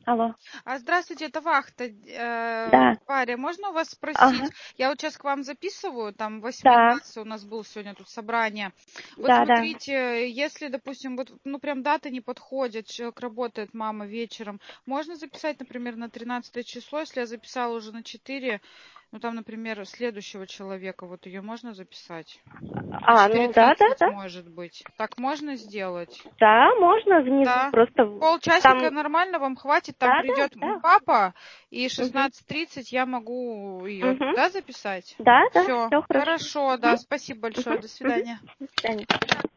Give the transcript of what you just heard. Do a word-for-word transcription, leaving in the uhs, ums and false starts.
Алло. А, здравствуйте, это вахта. Э, Да. Варя, можно у вас спросить? Ага. Я вот сейчас к вам записываю, там восьмое Да. класса у нас было сегодня тут собрание. Вот Да, да. смотрите, если, допустим, вот, ну прям дата не подходит, человек работает, мама вечером, можно записать, например, на тринадцатое число, если я записала уже на четыре, ну там, например, следующего человека, вот ее можно записать? На А, ну да, да, четыре тридцать, да. может быть. Так можно сделать? Да, можно внизу Да. просто Полчасика там. нормально вам хватит? Там Да, да, придет да. папа, и Угу. шестнадцать тридцать я могу ее, Угу. да, записать? Да, да, Все. все хорошо. Хорошо, Угу. да, спасибо большое. Угу. До Угу. свидания. До свидания.